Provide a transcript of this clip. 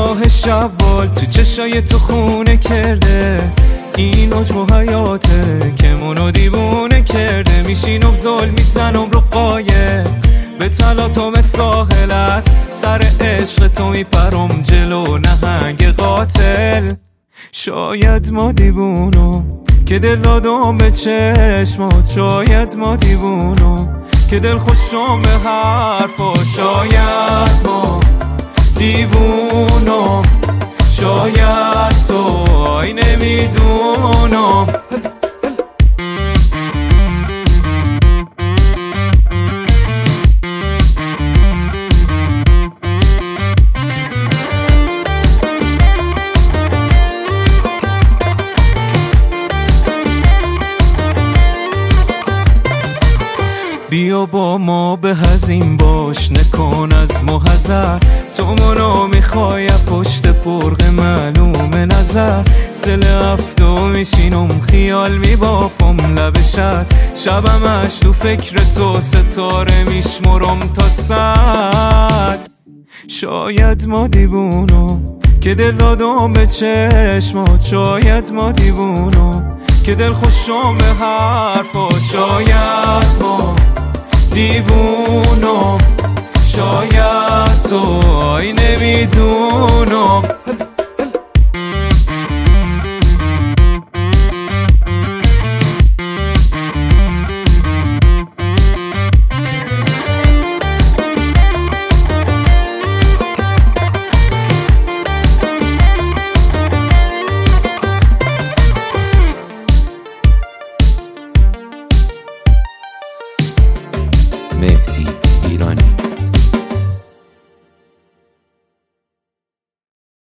سیاه شوال تو چشای تو خونه کرده، این عجب حیاته که منو دیوونه کرده. میشینم ظلم میزنم رو قایق، به تلاطم ساحل از سر عشق تو میپرم جلو نهنگ قاتل. شاید ما دیوونم که دل دادم به چشمات، شاید ما دیوونم که دل خوشم به حرفا، شاید ما دیوونم، شاید تو آی نمیدونم. بیا با ما به هزین باش، نکن از محضر، تو منو میخوای پشت پرق معلوم نظر. سل هفتو میشینم خیال میبافم لبشت، شبمش تو فکر تو ستاره میشمرم تا 100. شاید ما دیوونم که دل دادم به چشمات، شاید ما دیوونم که دل خوشم به حرفا، شاید ما دیوونم، شاید تو آی نمیدونم. مهدی ایرانی.